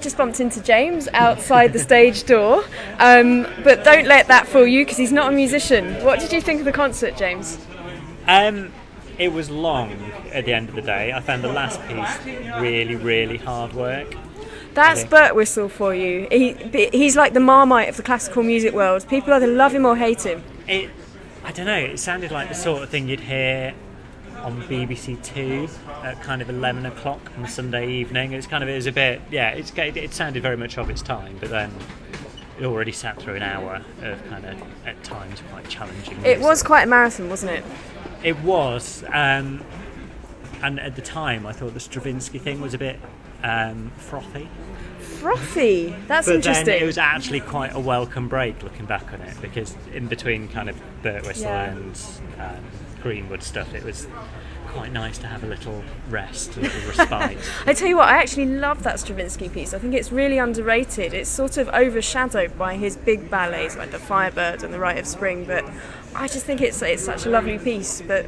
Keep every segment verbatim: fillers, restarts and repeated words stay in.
Just bumped into James outside the stage door, um, but don't let that fool you because he's not a musician. What did you think of the concert, James? Um, it was long at the end of the day. I found the last piece really, really hard work. That's Birtwistle for you. He, he's like the Marmite of the classical music world. People either love him or hate him. It, I don't know, it sounded like the sort of thing you'd hear on B B C Two at kind of eleven o'clock on a Sunday evening. It was kind of, it was a bit, yeah, it's, it sounded very much of its time, but then it already sat through an hour of kind of, at times, quite challenging music. It was quite a marathon, wasn't it? It was, um, and at the time I thought the Stravinsky thing was a bit um, frothy. Frothy? That's but interesting. Then it was actually quite a welcome break looking back on it, because in between kind of Birtwistle Yeah. and um, Greenwood stuff, it was quite nice to have a little rest, a little respite. I tell you what, I actually love that Stravinsky piece. I think it's really underrated. It's sort of overshadowed by his big ballets like the Firebird and the Rite of Spring, but I just think it's it's such a lovely piece. But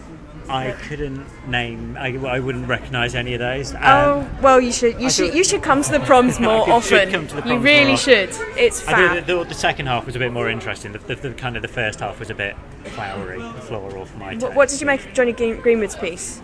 I couldn't name. I, I wouldn't recognise any of those. Um, oh well, you should you I should thought- you should come to the proms more I should often. come to the you proms really more often. should. It's I fab. thought the, the second half was a bit more interesting. The, the, the kind of the first half was a bit flowery, floral for my taste. What, what did you make of Johnny Green- Greenwood's piece?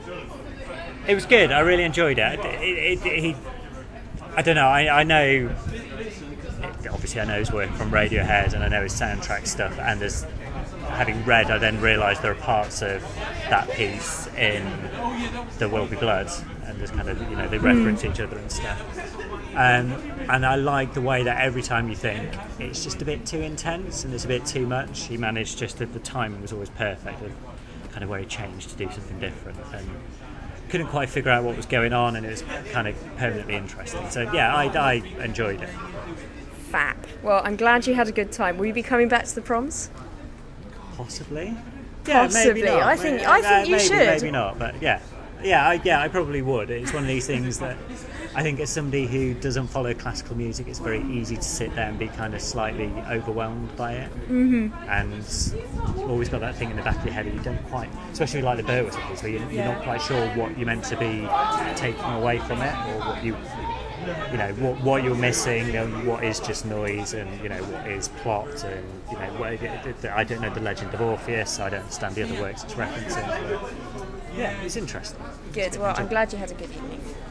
It was good. I really enjoyed it. It, it, it he, I don't know. I, I know. Obviously, I know his work from Radiohead, and I know his soundtrack stuff. And as having read, I then realised there are parts of that piece in There Will Be Blood, and there's kind of, you know, they reference each other and stuff. Um, and I like the way that every time you think it's just a bit too intense and there's a bit too much, he managed just that the timing was always perfect, and kind of where he changed to do something different. And couldn't quite figure out what was going on, and it was kind of permanently interesting. So yeah, I, I enjoyed it. Fab. Well, I'm glad you had a good time. Will you be coming back to the proms? Possibly. Possibly. Maybe not. I think- Maybe- I think you maybe, should. Maybe not, but yeah. Yeah, I, yeah, I probably would. It's one of these things that I think as somebody who doesn't follow classical music, it's very easy to sit there and be kind of slightly overwhelmed by it. Mm-hmm. And you've always got that thing in the back of your head that you don't quite, especially like the Birtwistle piece, where you're, you're Yeah. not quite sure what you're meant to be taking away from it, or what you, you know, what, what you're missing, and what is just noise, and you know what is plot, and you know, what, I don't know the Legend of Orpheus, I don't understand the other works it's referencing. But yeah, it's interesting. Good. Well, I'm glad you had a good evening.